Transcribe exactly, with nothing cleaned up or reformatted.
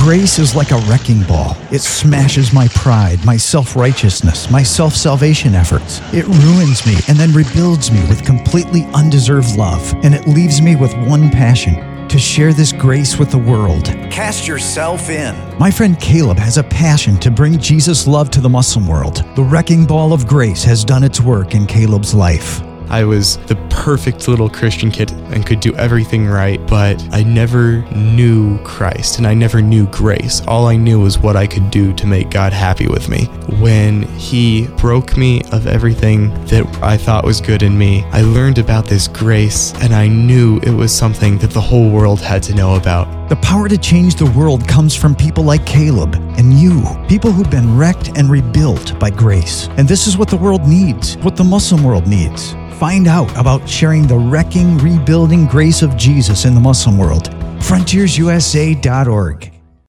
Grace is like a wrecking ball. It smashes my pride, my self-righteousness, my self-salvation efforts. It ruins me and then rebuilds me with completely undeserved love. And it leaves me with one passion: to share this grace with the world. Cast yourself in. My friend Caleb has a passion to bring Jesus' love to the Muslim world. The wrecking ball of grace has done its work in Caleb's life. I was the perfect little Christian kid and could do everything right, but I never knew Christ and I never knew grace. All I knew was what I could do to make God happy with me. When He broke me of everything that I thought was good in me, I learned about this grace, and I knew it was something that the whole world had to know about. The power to change the world comes from people like Caleb and you, people who've been wrecked and rebuilt by grace. And this is what the world needs, what the Muslim world needs. Find out about sharing the wrecking, rebuilding grace of Jesus in the Muslim world. frontiers u s a dot org